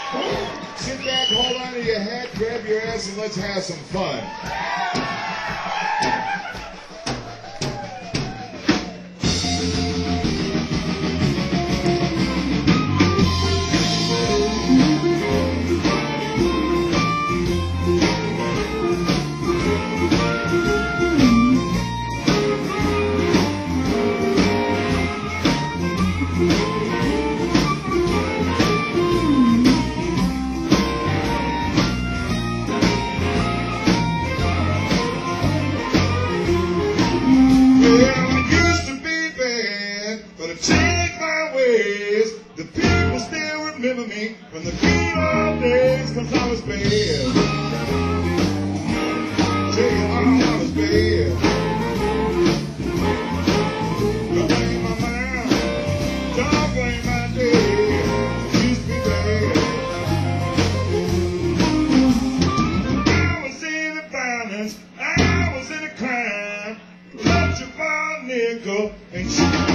Sit back, hold on to your hat, grab your ass, and let's have some fun. The people still remember me from the good old days, 'cause I was bad. Tell you how I was bad. Don't blame my mind, don't blame my day. I used to be bad. I was in the violence, I was in the crime. Left you for a nickel and shit.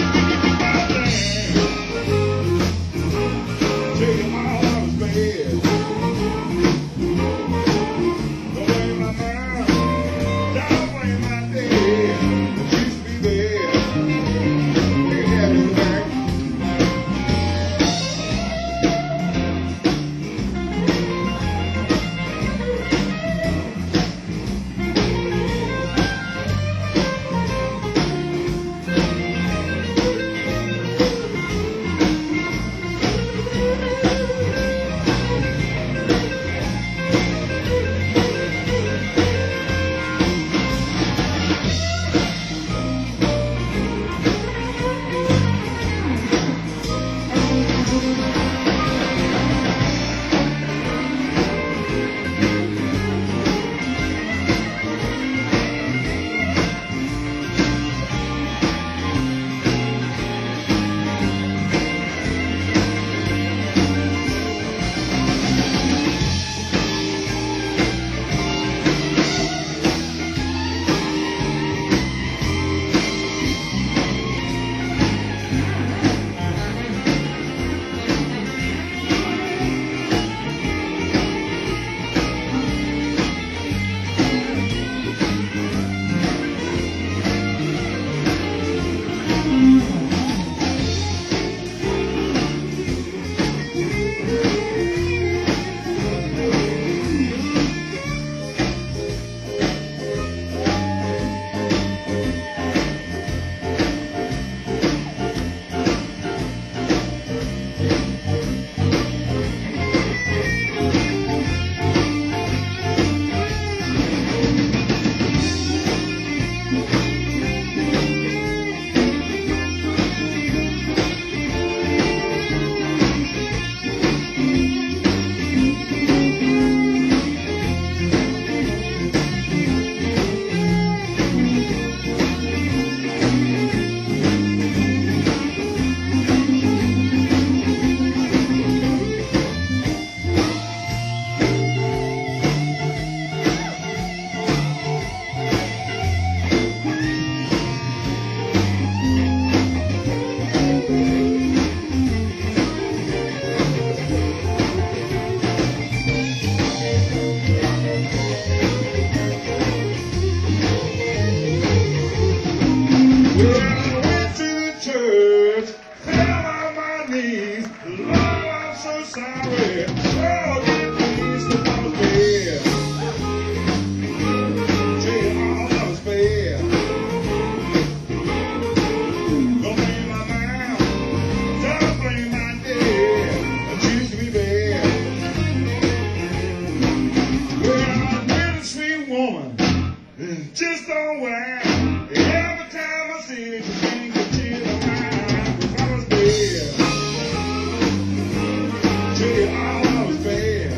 Just don't why. Every time I see it, you bring the tears of mine. 'Cause I was bad. Tell you all I was bad.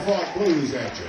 hard-fought blues at you.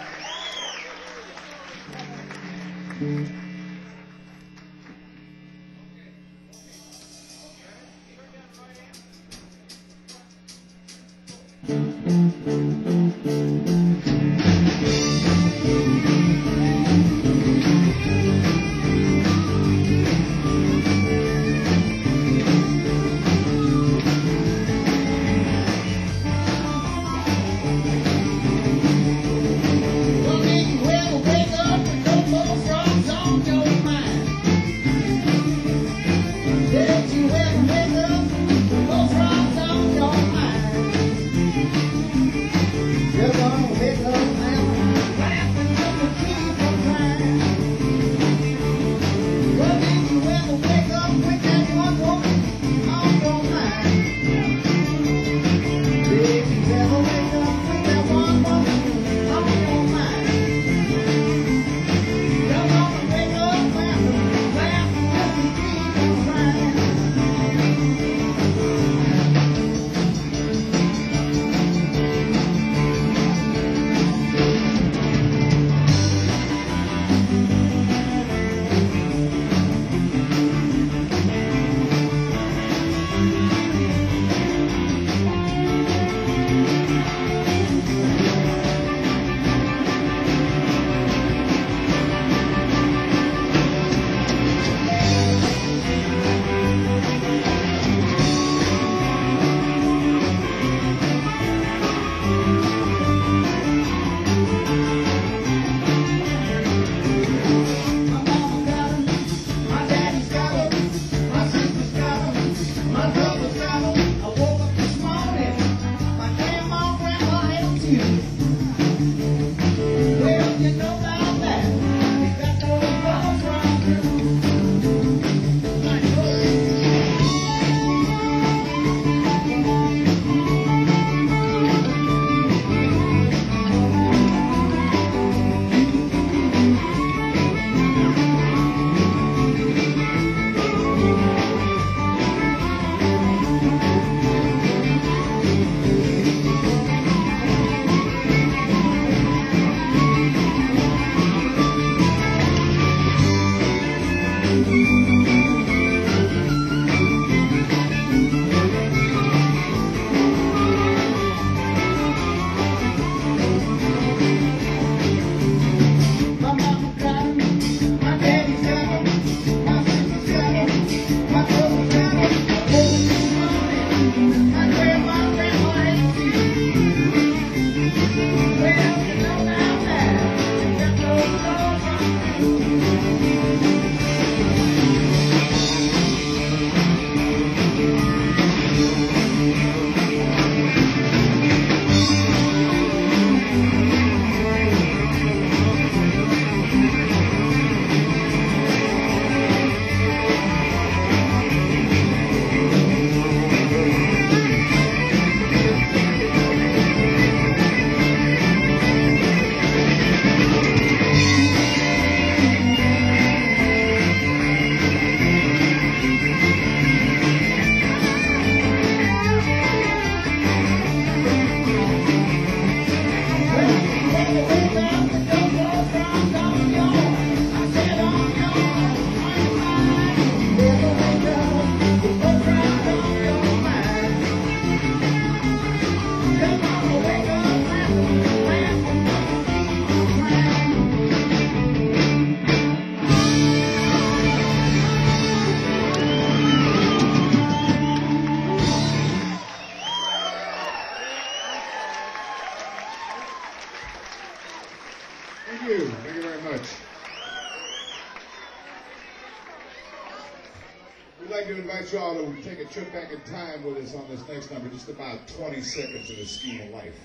Y'all to take a trip back in time with us on this next number, just about 20 seconds in the scheme of life.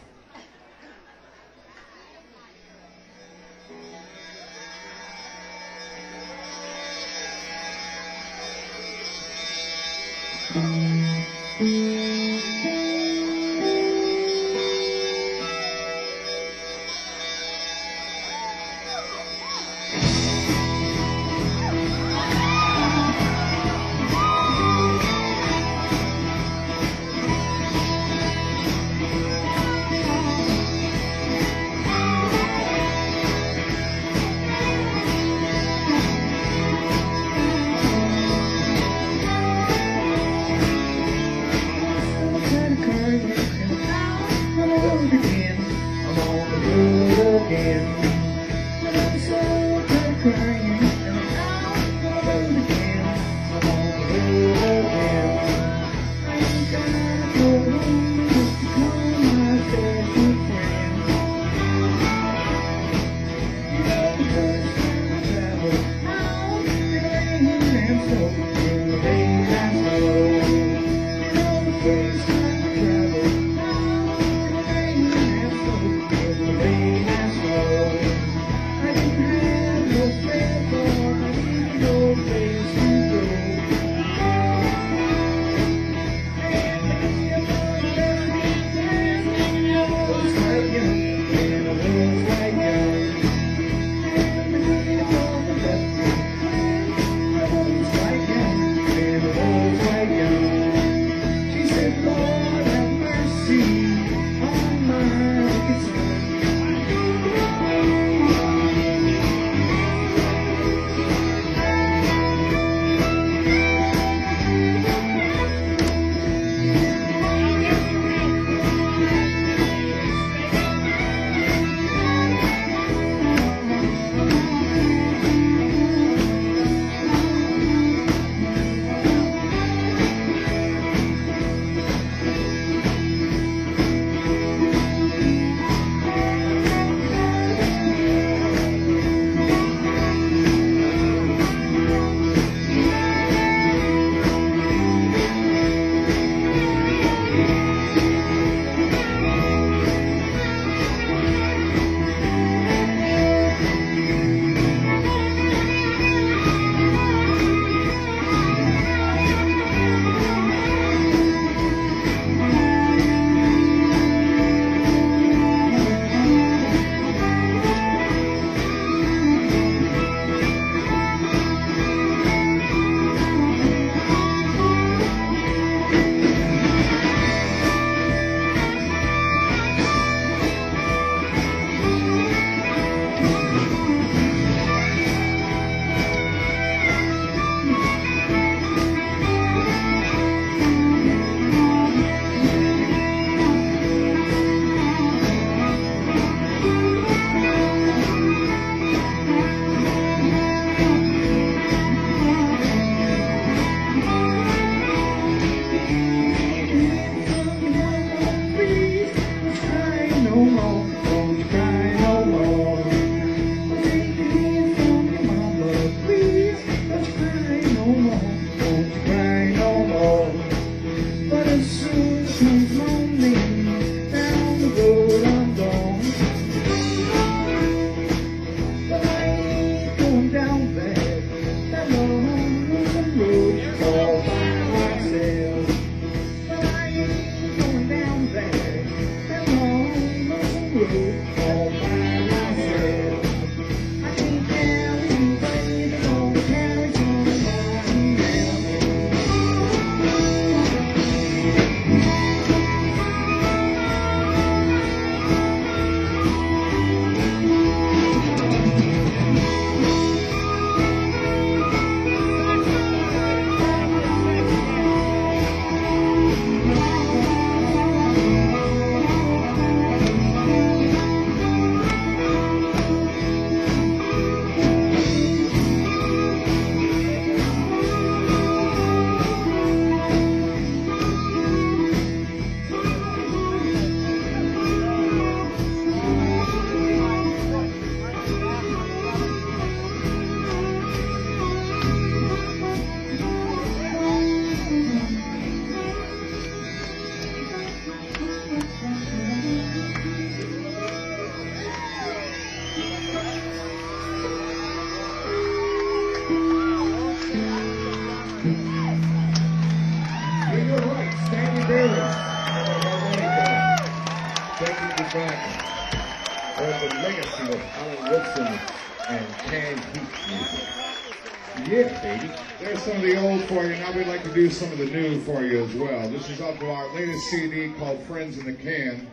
appearance of a harmonica, taking you back on the legacy of Alan Wilson and canned heat music. Yeah, baby. There's some of the old for you. Now we'd like to do some of the new for you as well. This is off of our latest CD called Friends in the Can.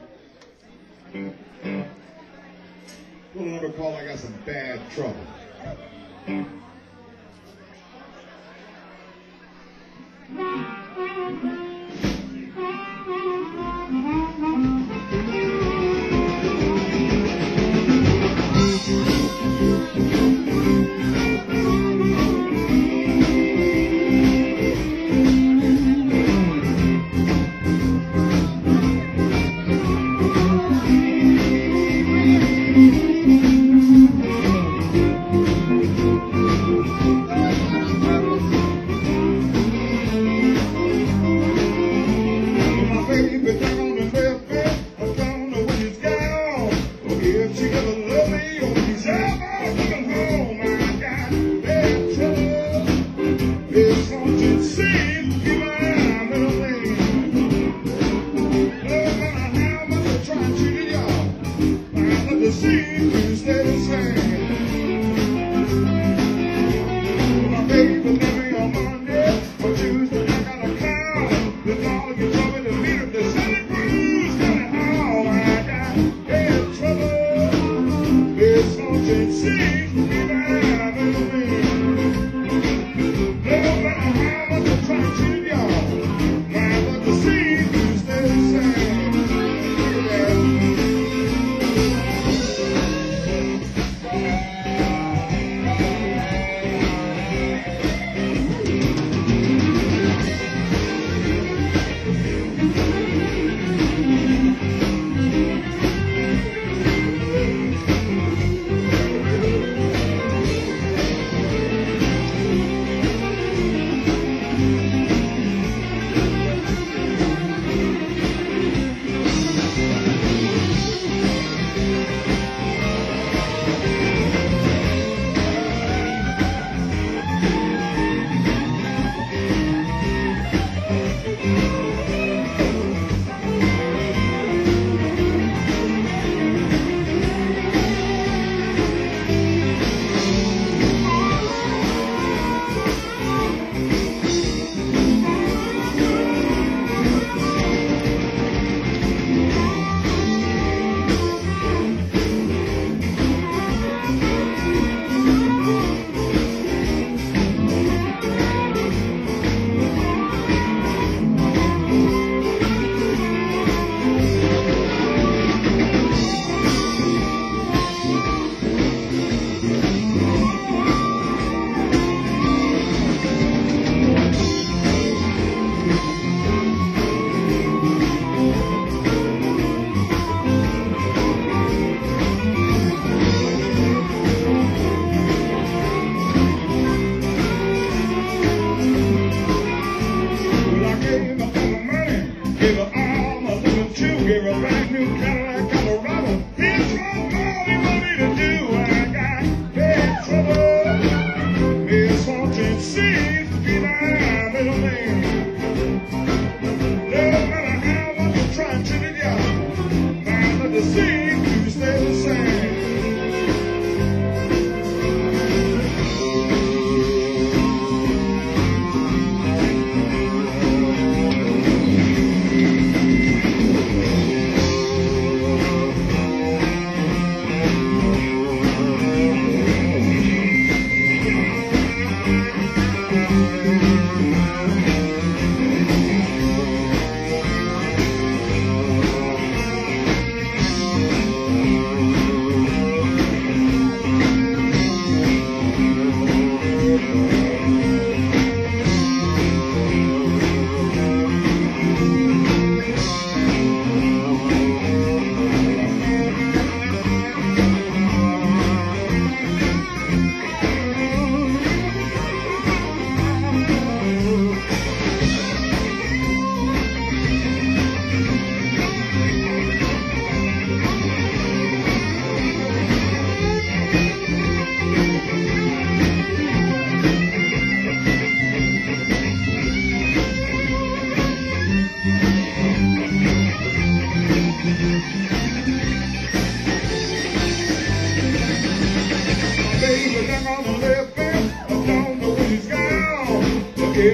A little number called I Got Some Bad Trouble.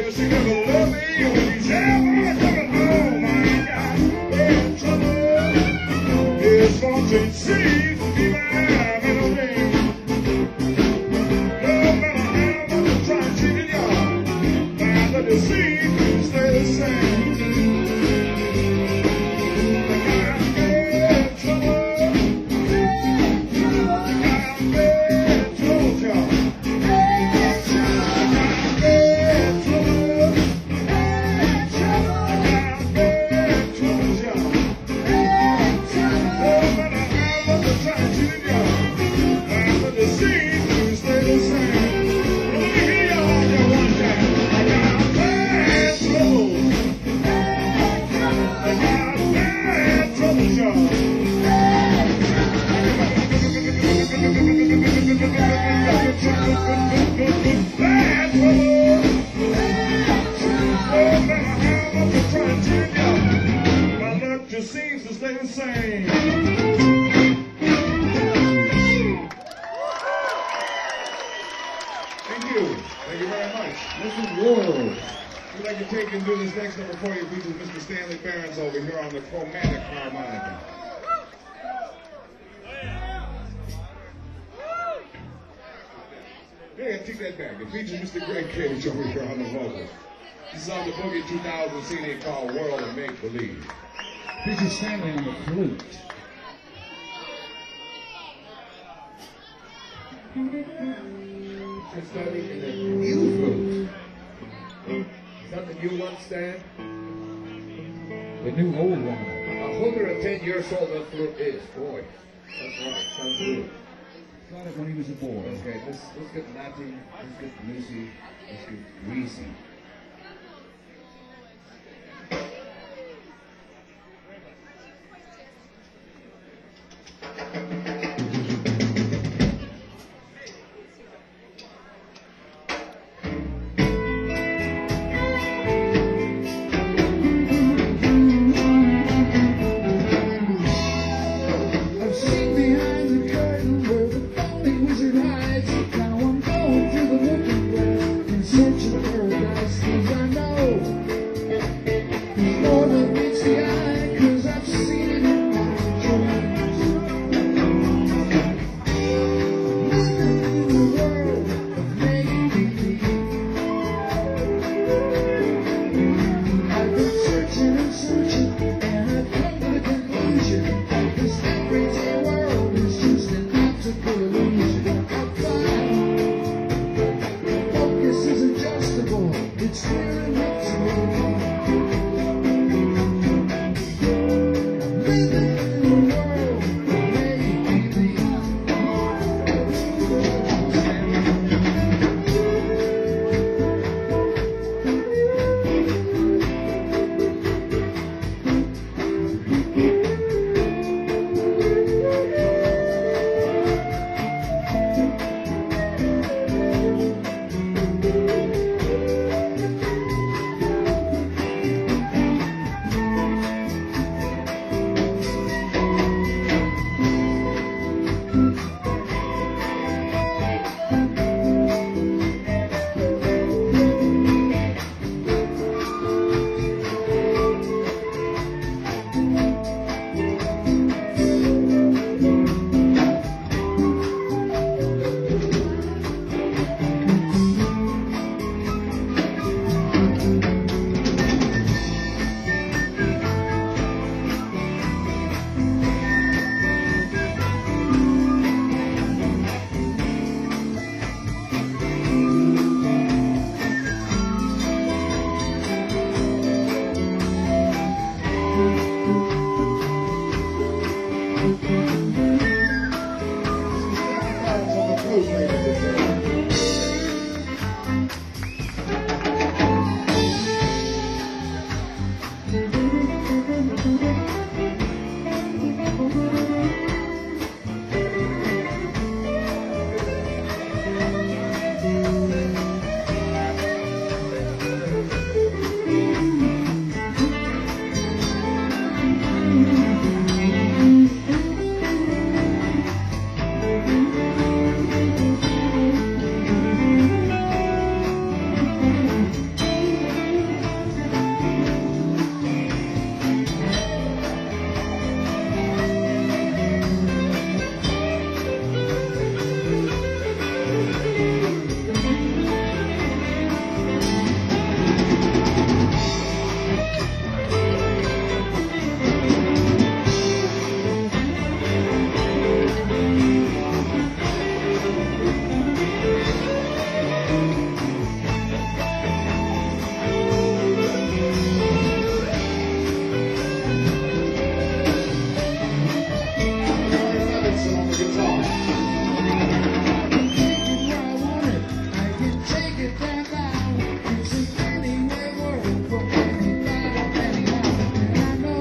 Well, she never loved me when she's ever coming home. I got in trouble. His fortune seems to be my middle name. No matter how much I try to treat it, y'all, but it seems to stay the same. I got in trouble. Just seems to stay the same. Thank you. Thank you very much. Listen, world. We'd like to take and do this next number for you, features Mr. Stanley Barons over here on the chromatic harmonica. Yeah, take that back. It features Mr. Greg Cage over here on the vocals. This is on the Boogie 2000 CD called World of Make Believe. Feature Stanley on the flute. Feature Stanley in the new flute. Is that the new one, Stan? The new old one. 110 years old that flute is. Boy, that's right. Sounds good. Got it when he was a boy. Okay, let's get Natty, let's get Lucy, let's get Reese.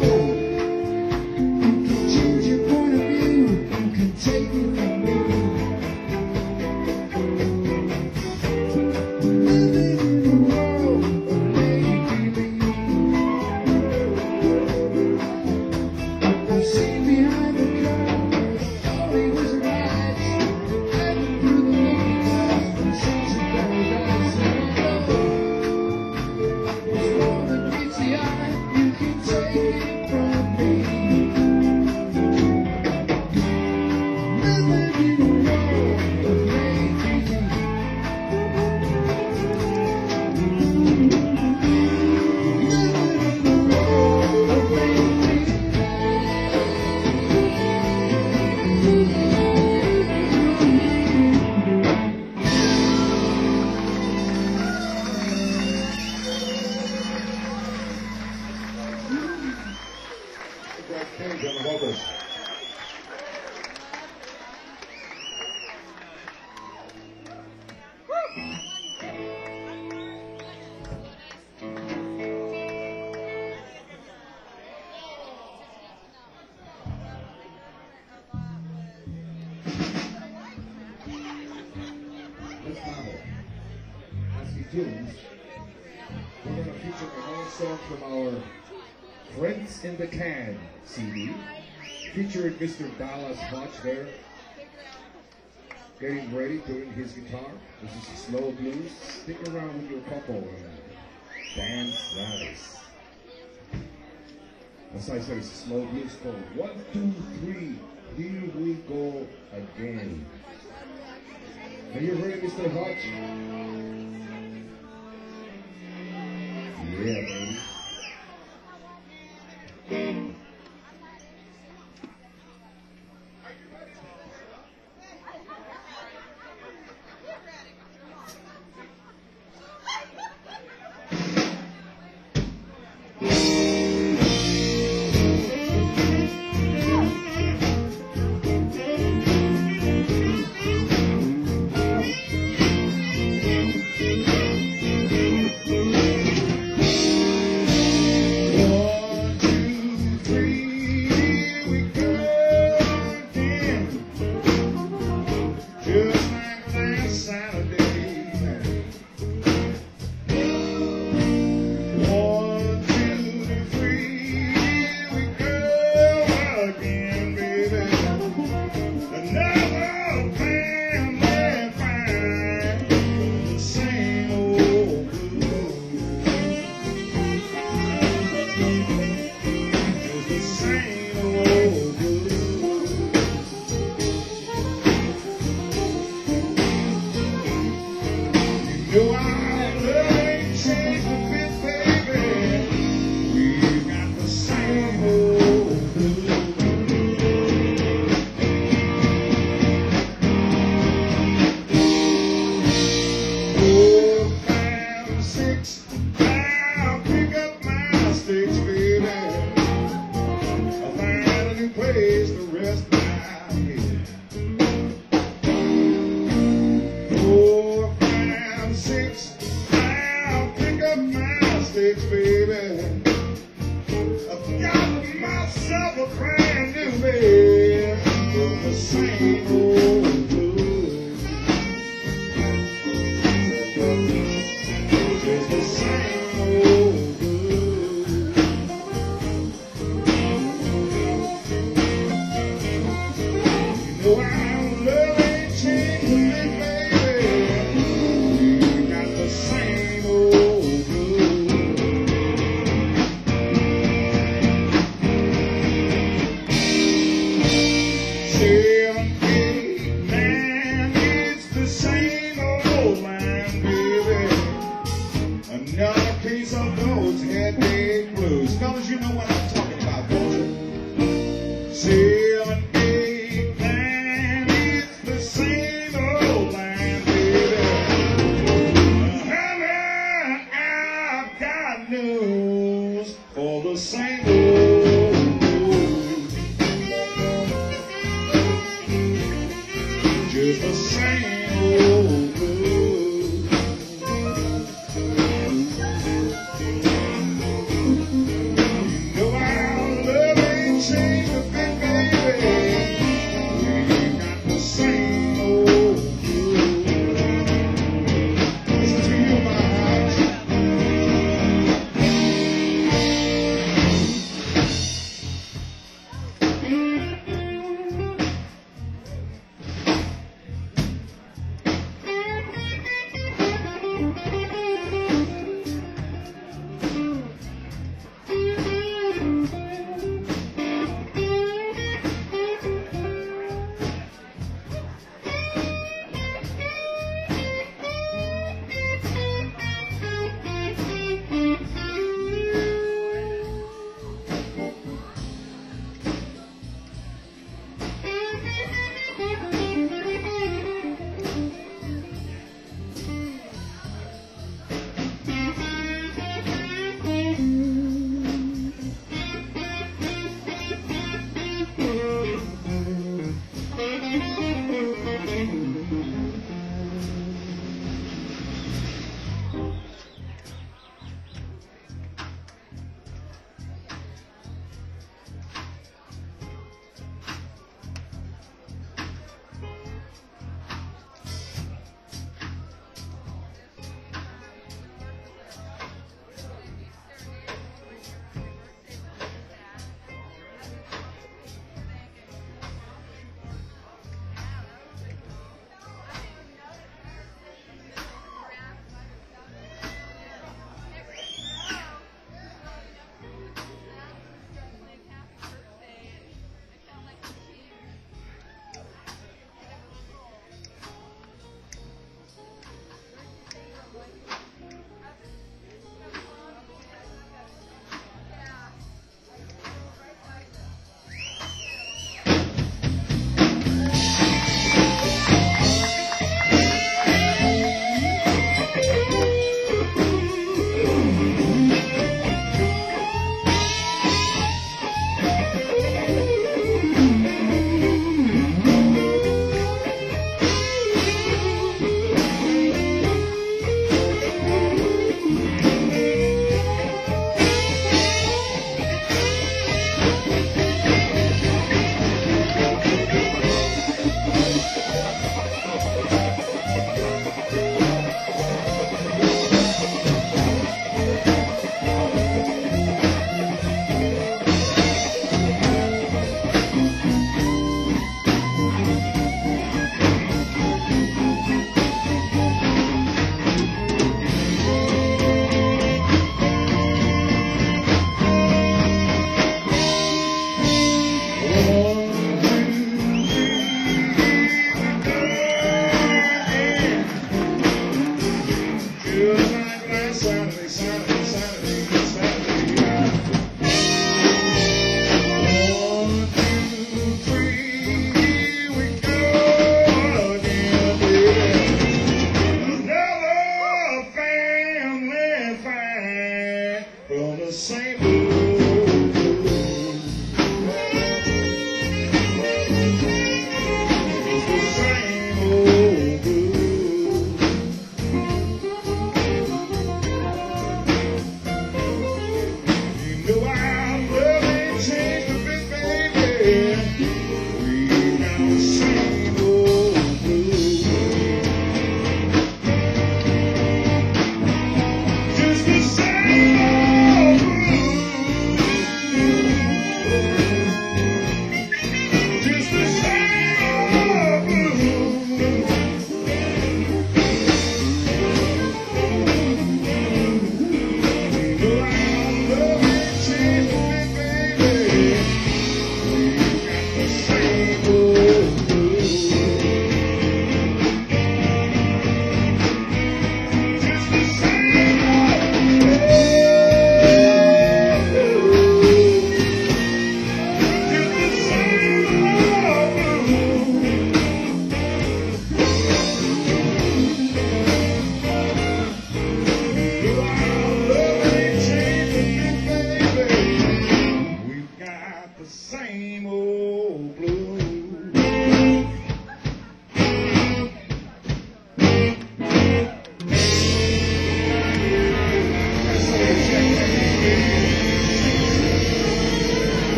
Change your point of view, you can take it from me. Living in a world of make-believe. I see behind the curtain, thought he was right. Heading through the looking glass from sense of paradise. And it's more than meets the eye, you can take it from me. Living in a world of make-believe. Brad Cage on the vocals. Let's have as he tunes, we're going to feature a whole song from our Friends in the Can CD, featuring Mr. Dallas Hodge there, getting ready, doing his guitar. This is slow blues. Stick around with your couple and dance nice. As I said, it's a slow blues called 1, 2, 3, here we go again. Are you ready, Mr. Hodge? Yeah, baby.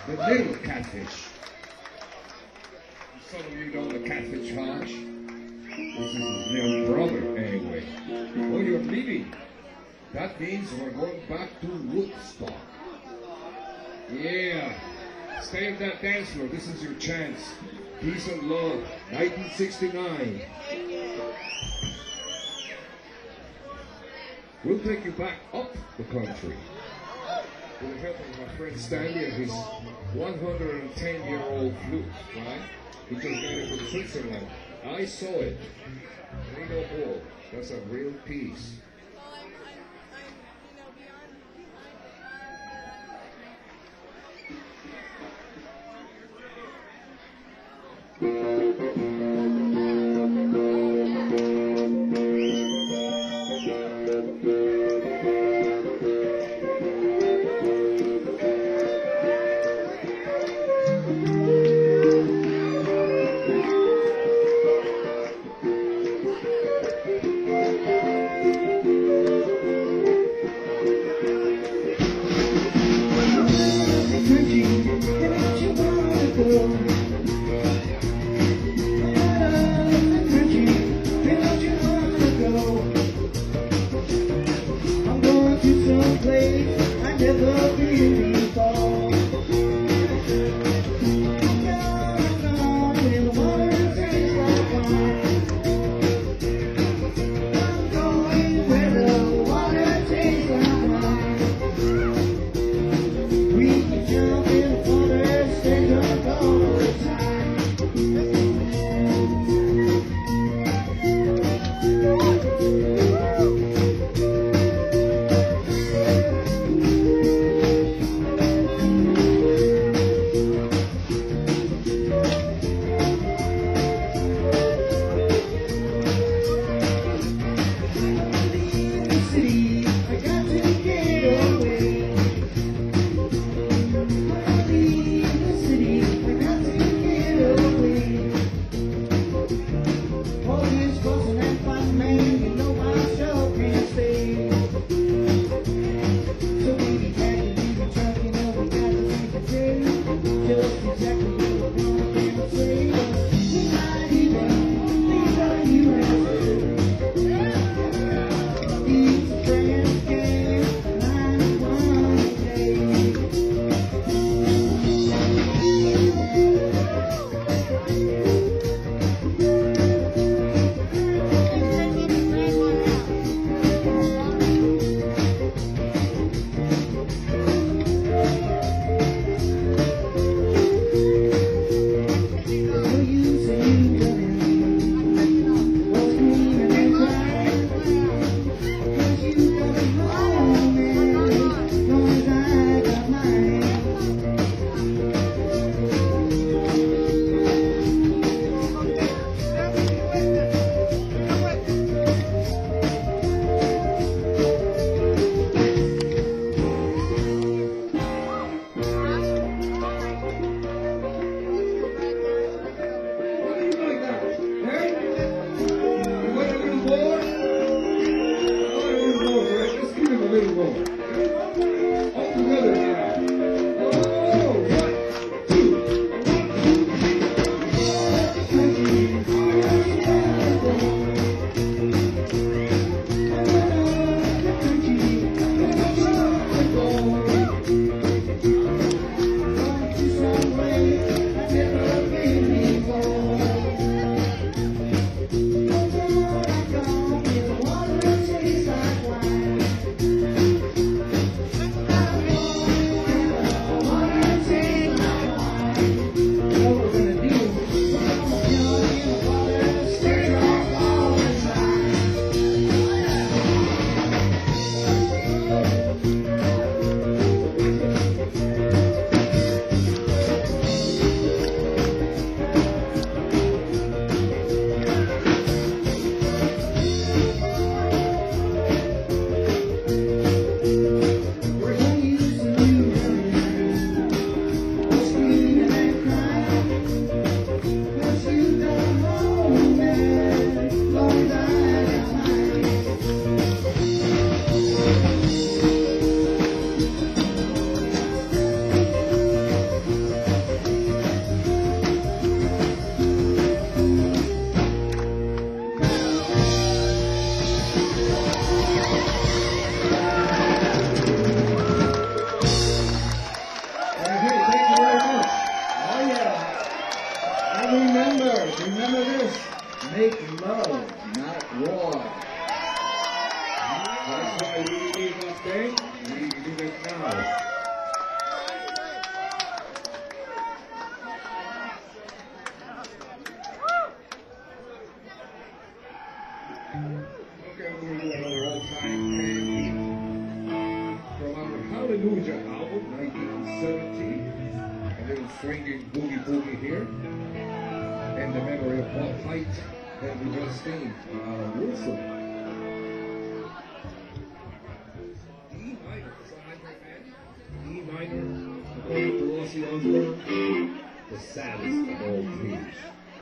The little catfish. Some of you know the catfish Hodge. This is his little brother, anyway. Oh, you're leaving. That means we're going back to Woodstock. Yeah. Stay at that dance floor. This is your chance. Peace and Love, 1969. We'll take you back up the country. With the help of my friend Stanley and his 110-year-old flute, right? He just got it from Switzerland. I saw it. Ain't no bull. That's a real piece. remember this. Make love, not war. That's why we need that thing. We need it now. Okay, we're going to do another old-time thing from our Hallelujah album, 1970. A little swinging boogie here. In the memory of Paul Hite and the Justine Wilson. E minor, E minor, according to Ozzy Osbourne, the saddest of all dreams.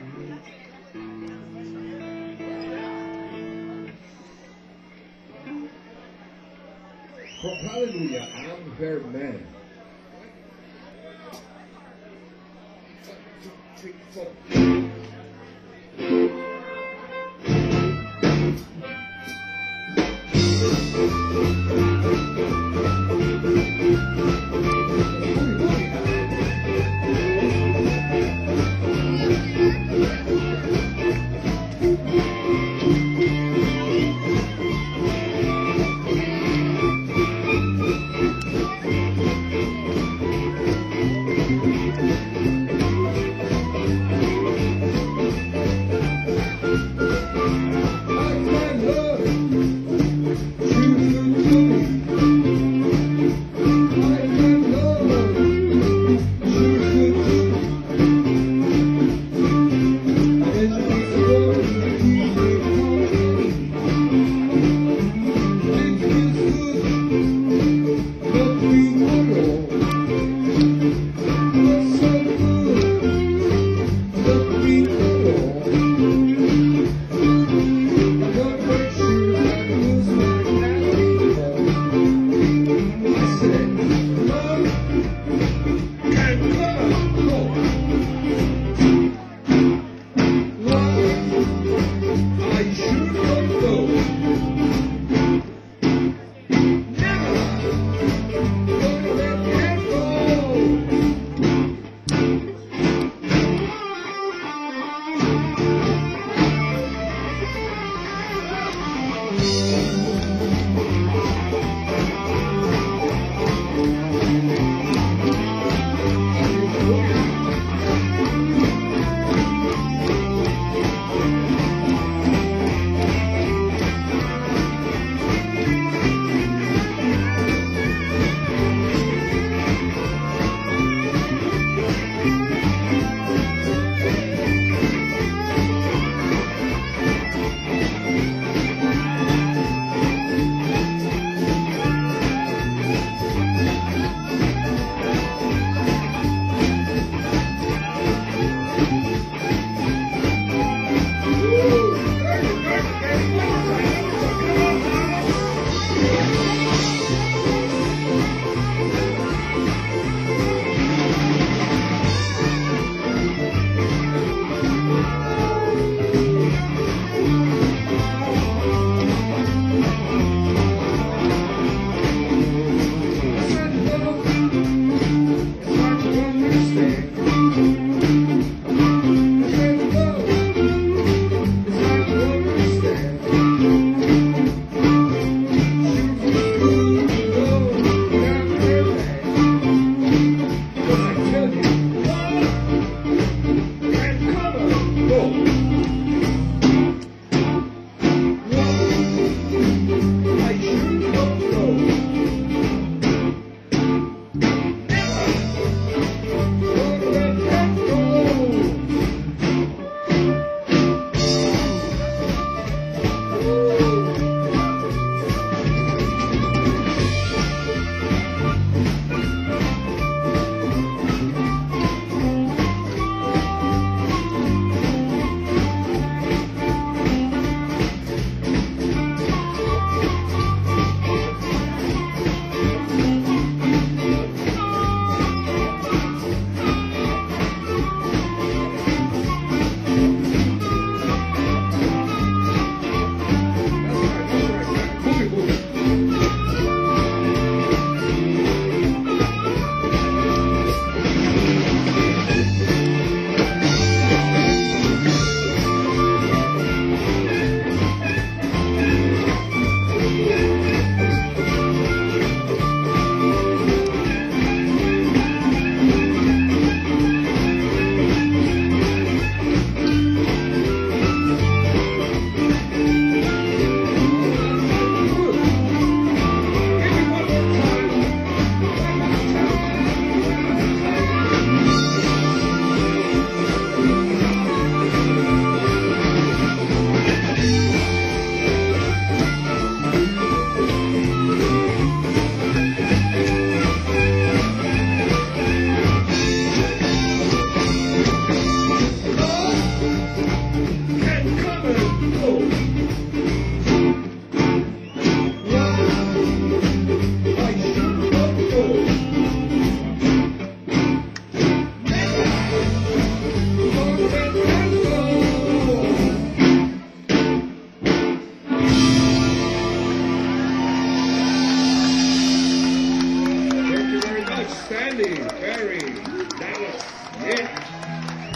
From Hallelujah, I'm their man. 1, 2, 3, 4.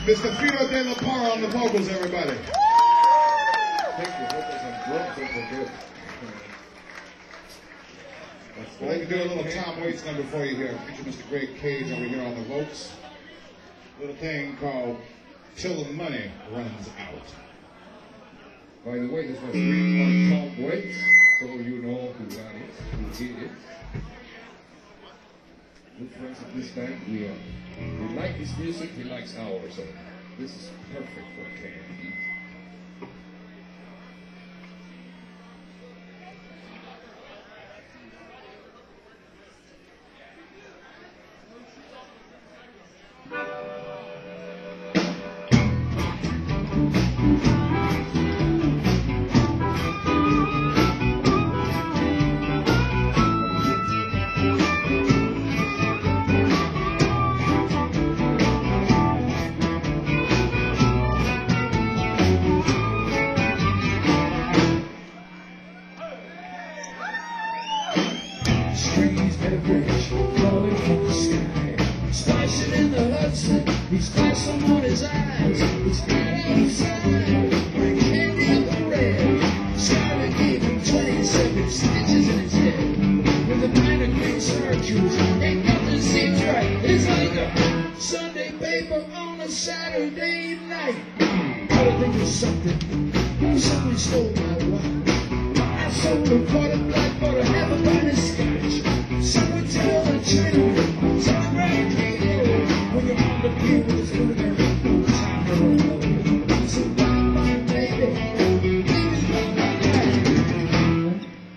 Mr. Fido De La Parra on the vocals, everybody. Thank you. Vocals and drums over good. I'd like to do a little Tom Waits number for you here. Feature Mr. Greg Cage over here on the vocals. Little thing called Till the Money Runs Out. By the way, this was written by Tom Waits, so you know who that is, who he is. Good friends at this time. We like his music, he likes ours, so this is perfect for KMD. Streets beverage falling from the sky, splashing in the Hudson. He's got some on his eyes. It's right outside, bring candy in the red. Skyler gave him 27 stitches in his head. With a minor green surgeries, ain't nothing seems right. It's like a Sunday paper on a Saturday night. Gotta think of something. Somebody stole my wife. I sold a quarter black for a half a pint of scotch. Someone tell the Chinaman, someone right here. When you're on the pier with his foot in there, no time to run away. So bye-bye, baby. Baby, bye-bye.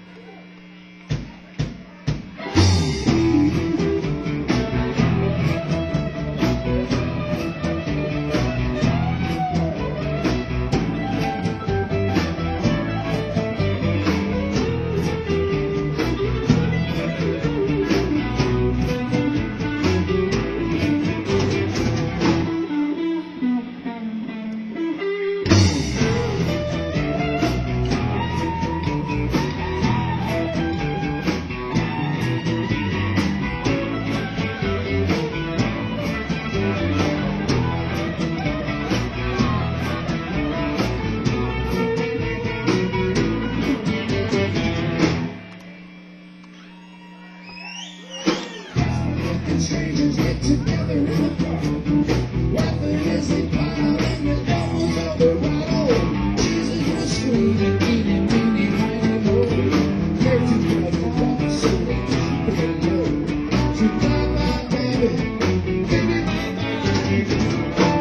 Strangers get together in a park, laughing as they pile in the elbows of the bottle. Jesus was screaming, eating, meaning, whining, oh. They're too much for God, so they keep it low. So bye-bye, baby, baby, bye-bye.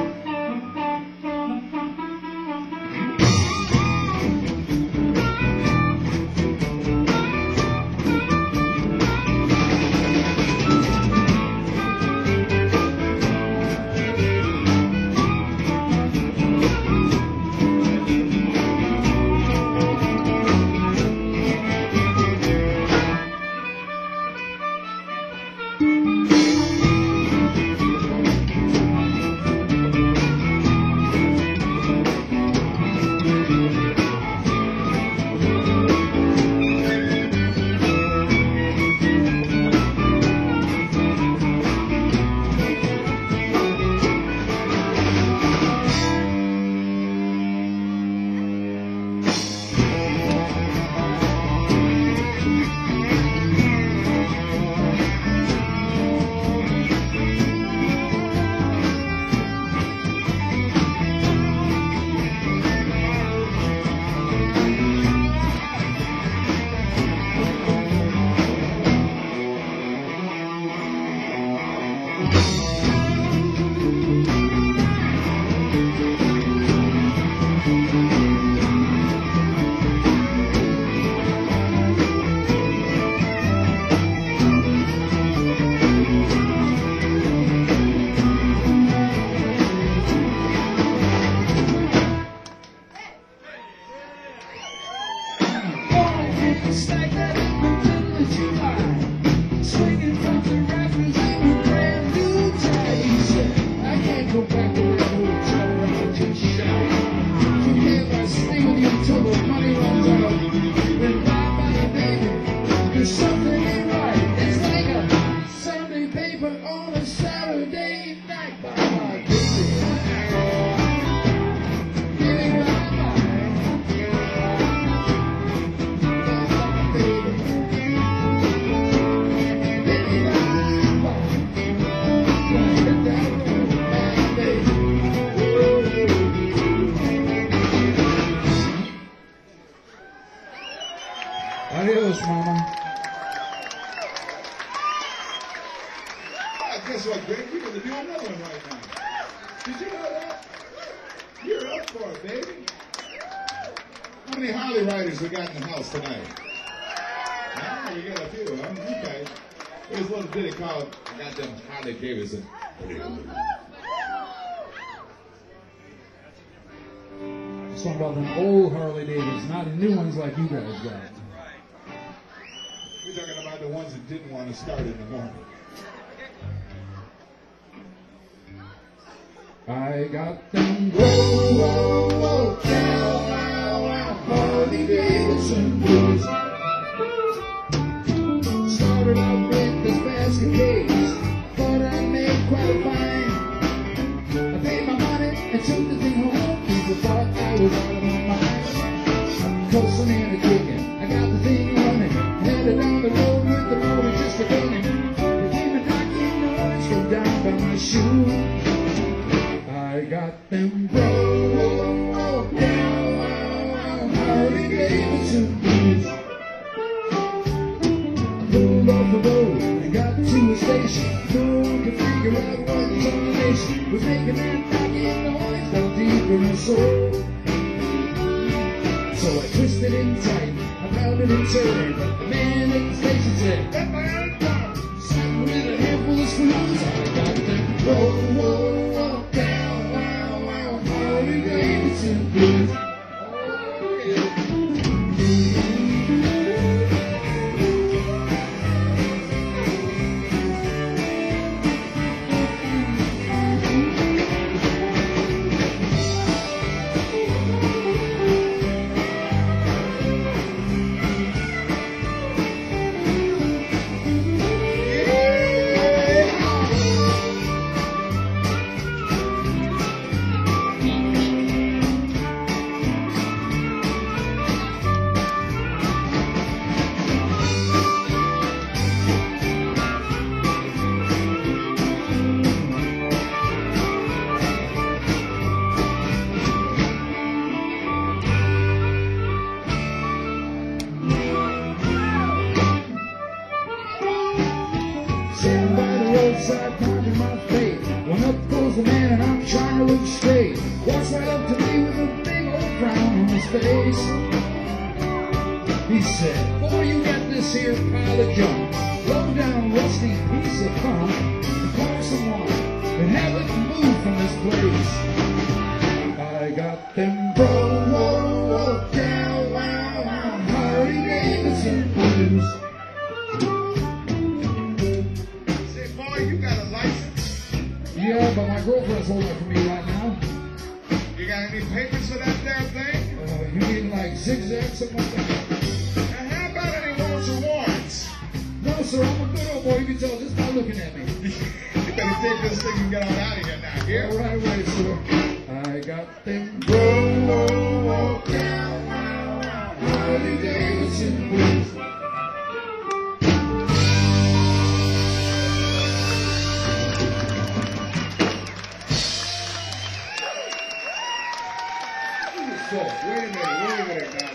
Stack that in the middle of July, swinging from the rafters in a brand new tie. He said, I can't go back to that hotel where I just shout. You never stay with you until the money runs out. Then bye-bye, baby, there's something ain't right. It's like a Sunday paper on a Saturday night. Bye-bye, baby. You're up for it, baby. How many Harley riders we got in the house tonight? Ah, you got a few, huh? Okay. There's a little ditty called I got them Harley Davidson. Song about them old Harley Davidsons, not the new ones like you guys got. We're talking about the ones that didn't want to start in the morning. I got them whoa, whoa, whoa, down, wow, wow, Harley Davidson blues. Started out with this basket case, thought I made quite a find. I paid my money and took the thing home. People thought I was out of my mind. Coasting in a kicking, I got the thing running, headed down the road with the motor just beginning. There came a knocking noise from down by my shoe. I got them roll down Harley Davidson blues. I pulled off the road and got to a station. No one could figure out what the combination was making that knocking noise down deep in my soul. So I twisted in tight, I rounded and turned. The man at the station said, "Get my hands down!" Sitting with a handful of screws, I got them roll down Harley Davidson blues. Oh, yeah. Sitting by the roadside, pounding my face. When up goes the man and I'm trying to look straight. Walks right up to me with a big old frown on his face. He said, "Boy, you got this here pile of junk, low down rusty piece of funk, and call someone and have it moved from this place." I got them broke down Harley Davidson blues. Say, boy, you got a license? Yeah, but my girlfriend's holding it for me right now. You got any papers for that damn thing? You mean like zigzag, something like that? And how about any warrants or warrants? No, sir, I'm a good old boy. You can tell just by looking at me. You better take this thing and get on out of here now, All here? right, wait, sir. I got them roll down Harley Davidson blues. So, wait a minute now.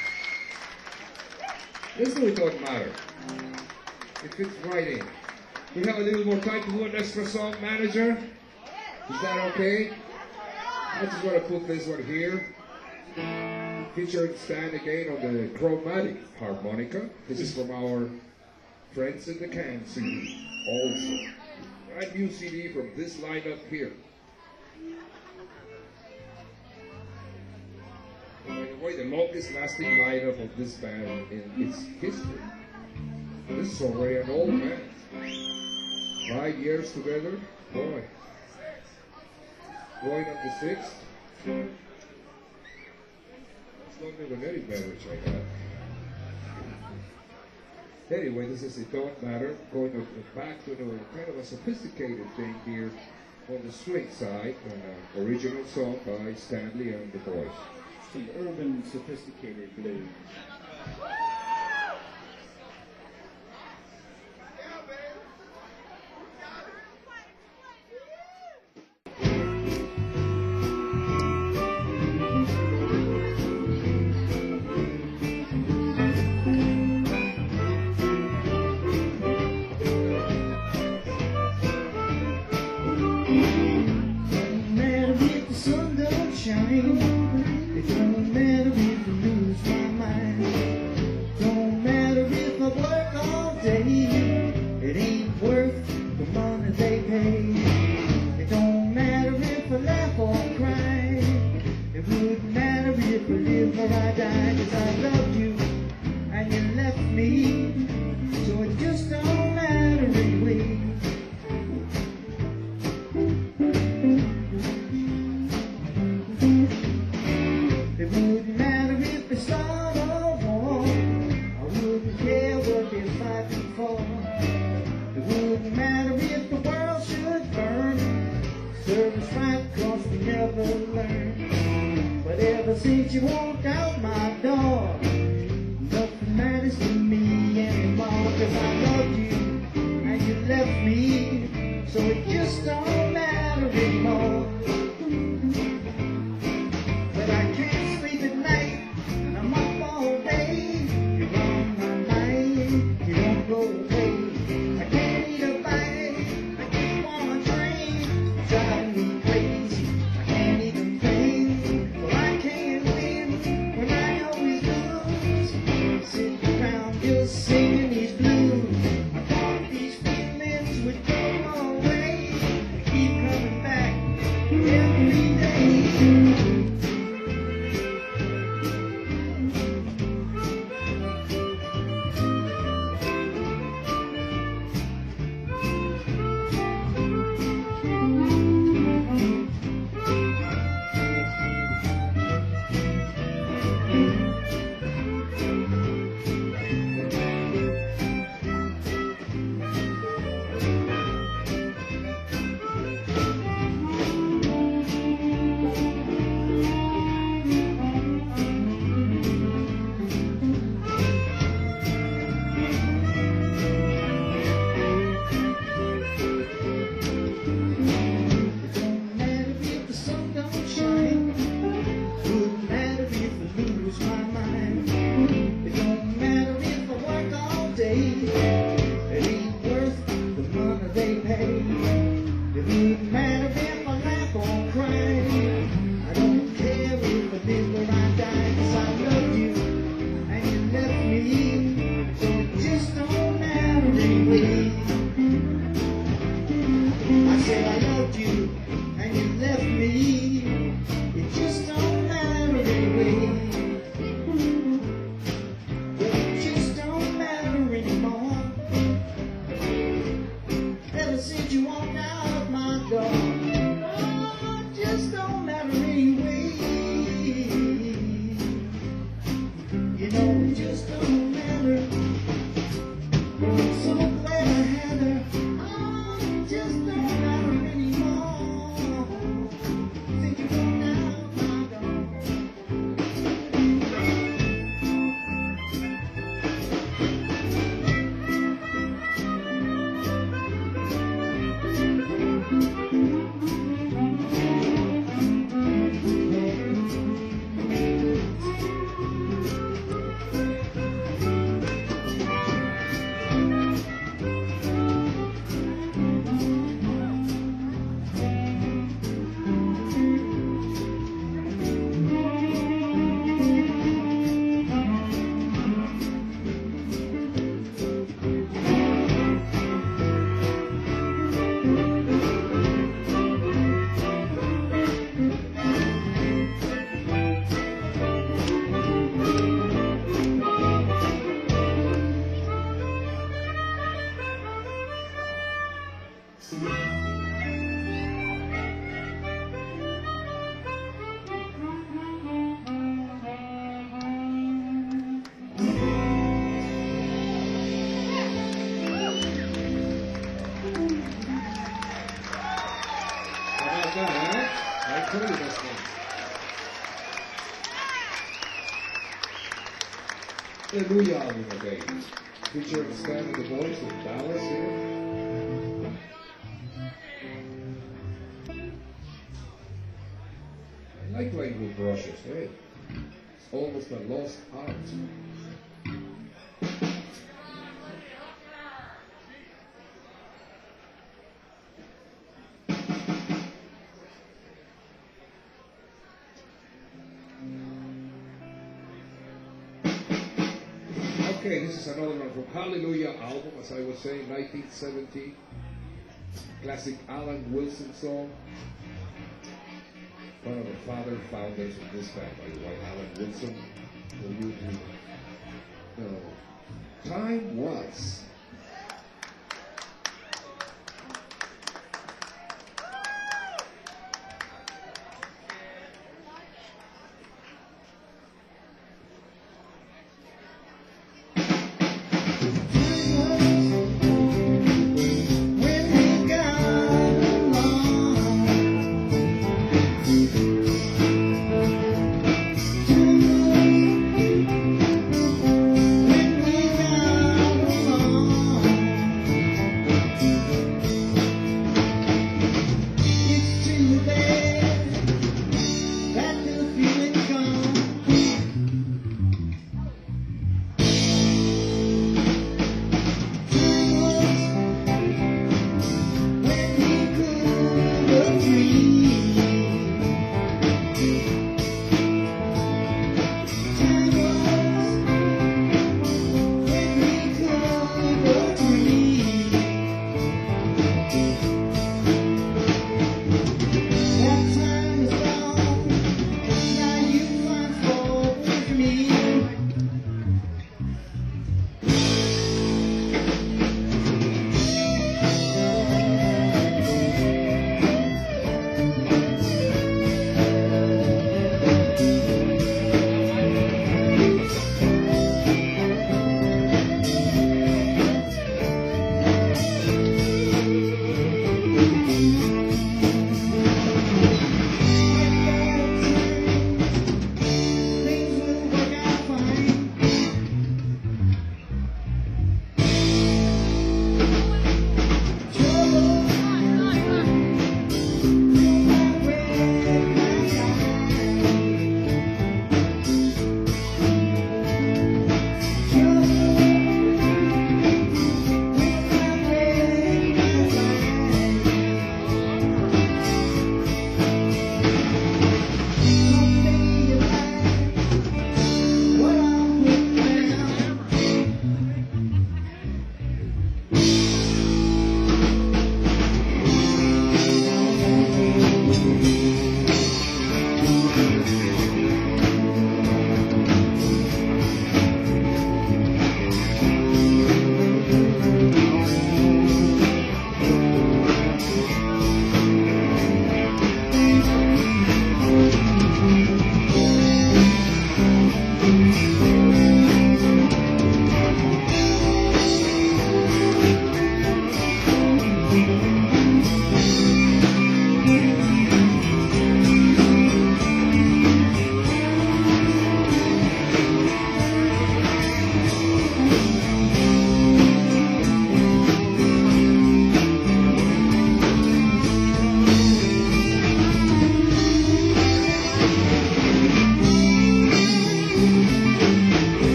Listen, it don't matter. It fits right in. We have a little more time to do an extra song, manager. Is that okay? I just want to put this one here. Featured Stan again on the chromatic harmonica. This is from our Friends in the Can CD. Also, brand new CD from this lineup here. By the way, the longest lasting lineup of this band in its history. This is already an old band. 5 years together, boy. Going up to 6. That's longer than any marriage I got. Anyway, this is It Don't Matter. Going back to the kind of a sophisticated thing here on the string side. An original song by Stanley and the Boys. Some urban, sophisticated blues. Man, we sun don't shine. It don't matter if I lose my mind. Don't matter if I work all day. It ain't worth the money they pay. It don't matter if I laugh or cry. It wouldn't matter if I live or I die. 'Cause I loved you and you left me. So it just don't matter anyway. It wouldn't matter if they start a war. I wouldn't care what they're fighting for. It wouldn't matter if the world should burn. Serve us right 'cause we never learn. But ever since you walked out my door, nothing matters to me anymore. 'Cause I loved you and you left me. So it just don't matter anymore. But I can't sleep at night, and I'm up all day. You're on my mind, you don't go away. I can't eat a bite, I keep on a train. Driving me crazy, I can't even think. Well, I can't win when I always lose. Sitting around just singing these blues. I thought these feelings would go away. They keep coming back every day. The Booyah album, okay. Featuring Stan and the Boys in Dallas here. I like playing with brushes, hey? It's almost a lost art. Okay, this is another one from Hallelujah album, as I was saying, 1970. Classic Alan Wilson song. One of the founders of this band, by the way, Alan Wilson. For you to know. Time was. When we got along.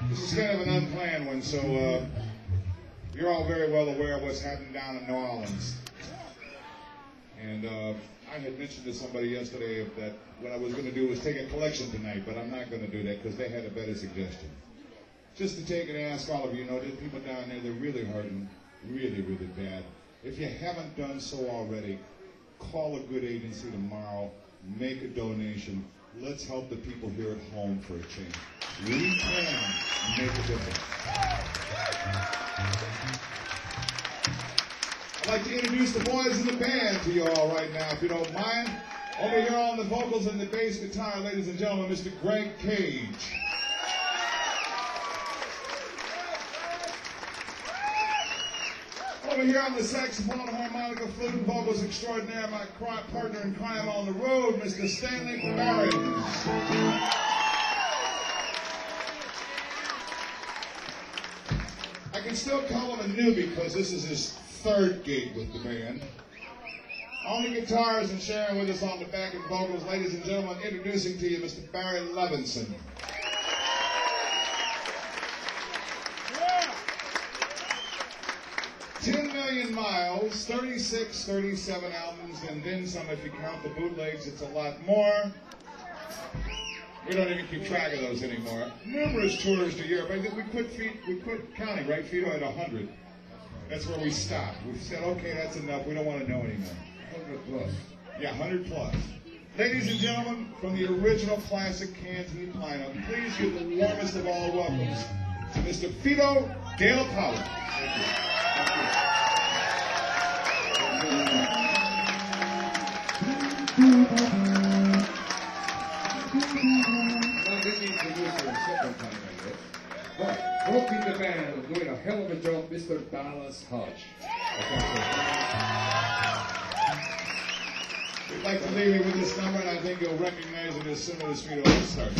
This is kind of an unplanned one, so you're all very well aware of what's happening down in New Orleans. And I had mentioned to somebody yesterday that what I was going to do was take a collection tonight, but I'm not going to do that because they had a better suggestion. Just to take and ask all of you, there's people down there, they're really hurting, really, really bad. If you haven't done so already, call a good agency tomorrow, make a donation. Let's help the people here at home for a change. We can make a difference. I'd like to introduce the boys in the band to you all right now, if you don't mind. Over here on the vocals and the bass guitar, ladies and gentlemen, Mr. Greg Cage. Over here on the saxophone, harmonica, flute, and vocals extraordinaire, my partner in crime on the road, Mr. Stanley Barry. I can still call him a newbie because this is his third gig with the band. On the guitars and sharing with us on the back and vocals, ladies and gentlemen, introducing to you Mr. Barry Levinson. 10 million miles, 36, 37 albums, and then some if you count the bootlegs, it's a lot more. We don't even keep track of those anymore. Numerous tours to Europe. I think we quit counting, right, Fido, at 100. That's where we stopped. We said, okay, that's enough. We don't want to know anymore. 100 plus. Yeah, 100 plus. Ladies and gentlemen, from the original classic Canteen lineup, please give the warmest of all welcomes to Mr. Fido Dale Powell. Thank you. Now this introduce you a second time, I guess. But rocking the band and doing a hell of a job, Mr. Dallas Hodge. We'd like to leave you with this number, and I think you'll recognize it as soon as Fido starts.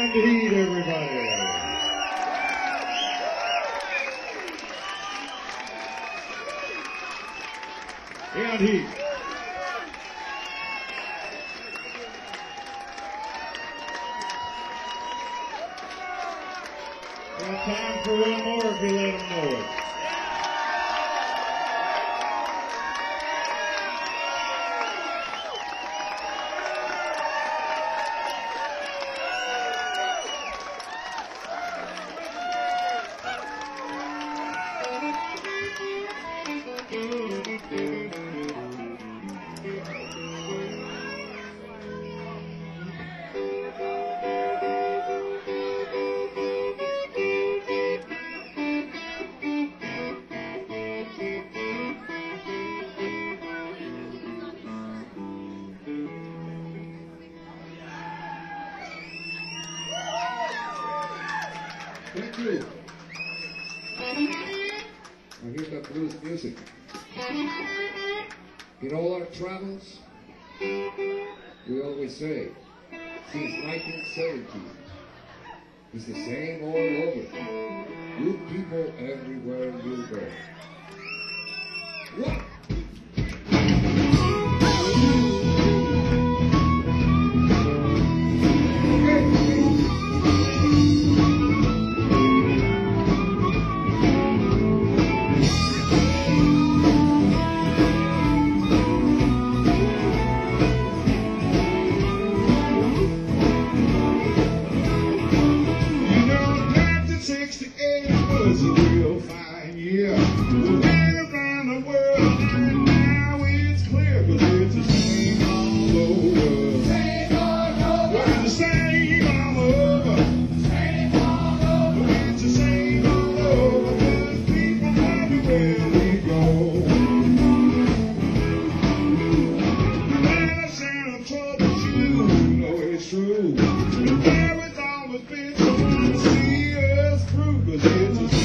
Beyond Heat, everybody. Beyond Heat. Got time for one more if you let them know it. Thank you. Now here's that blues music. In all our travels, we always say, since 1970, it's the same all over. Good people everywhere you go. What? Was a real fine year. We went around the world, and now it's clear, 'cause it's the same all over. Same all over. It's the same all over. Same all over. It's the same all over. There's people everywhere we go. When I sound of trouble, you know it's true. But there has always been someone to see us through, 'cause it's the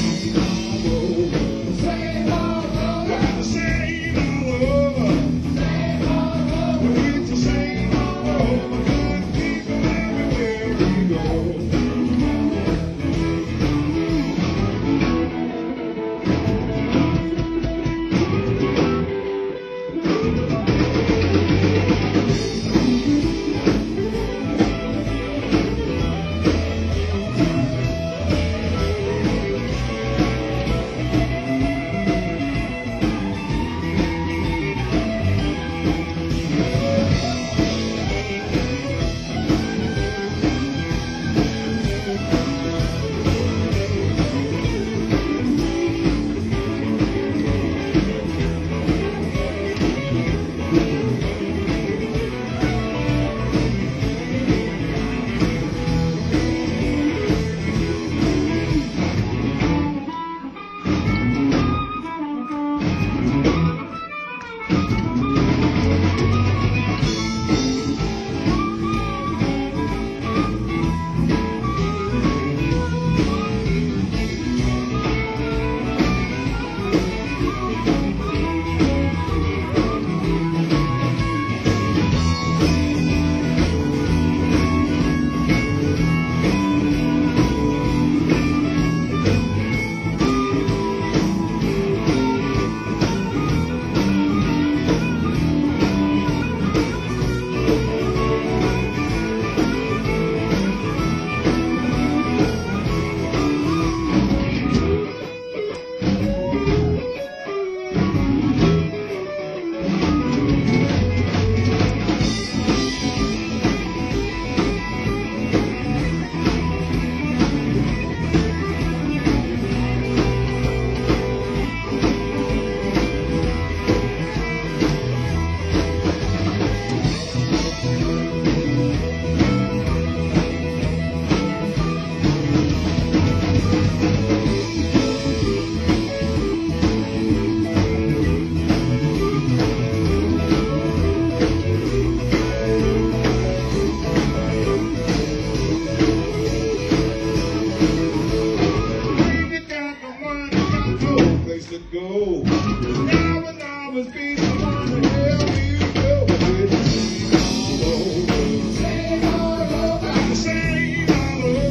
Same all over.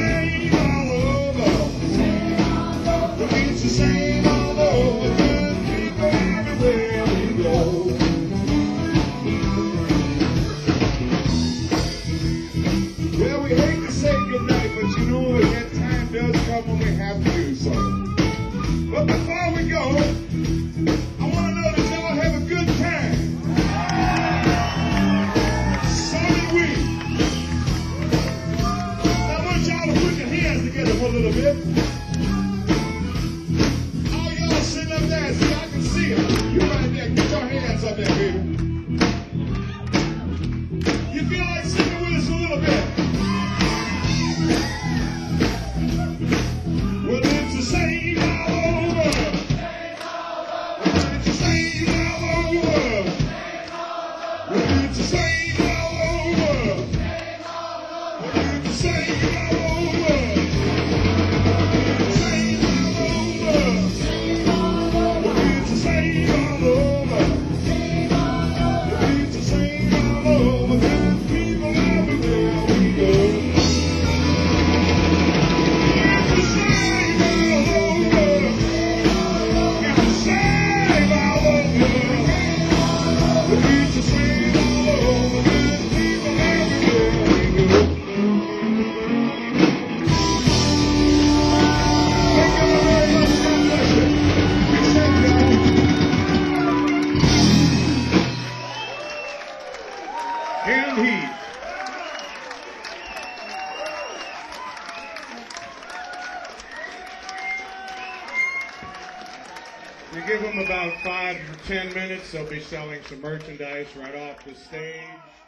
same all over. It's the same all over. Good people everywhere we go. Well, we hate to say goodnight, but you know that time does come when we have to do so. But before we go, I want to know that y'all have a good time. So did we. Now I want y'all to put your hands together for a little bit. All y'all sitting up there, see, I can see them. You right there, get your hands up there, baby. You feel like singing with us a little bit? Well, it's the same all over. It's the same all over. Well, it's the same all over. Well, it's the same all over. It's the same all over. Well, it's the same all over. It's the same all over. Good people everywhere we go. It's the same all over. It's the same all over. It's the same all over. Good people everywhere we go. Thank you very much. God bless you. Be safe, y'all. And heat. You give them about 5 to 10 minutes, they'll be selling some merchandise right off the stage.